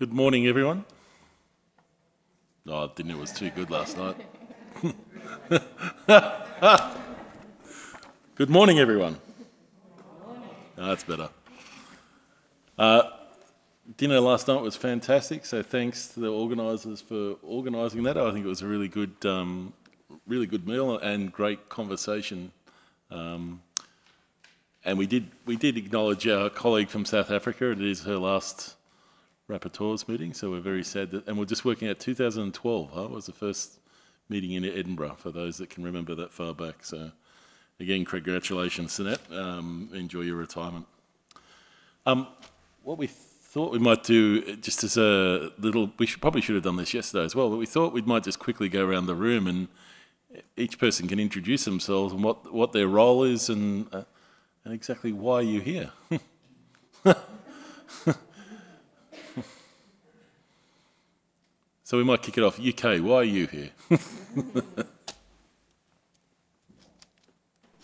Good morning, everyone. Oh, dinner was too good last night. Good morning, everyone. Oh, that's better. Dinner last night was fantastic, so thanks to the organisers for organising that. I think it was a really good meal and great conversation. Um, and we did acknowledge our colleague from South Africa. It is her last rapporteurs meeting, so we're very sad that, and we're just working at 2012. Huh? It was the first meeting in Edinburgh for those that can remember that far back. So again, congratulations, Sinette. Enjoy your retirement. Um, what we thought we might do, just as a little, probably should have done this yesterday as well, but we thought we might just quickly go around the room and each person can introduce themselves and what their role is and exactly why you're here. So we might kick it off. UK, why are you here?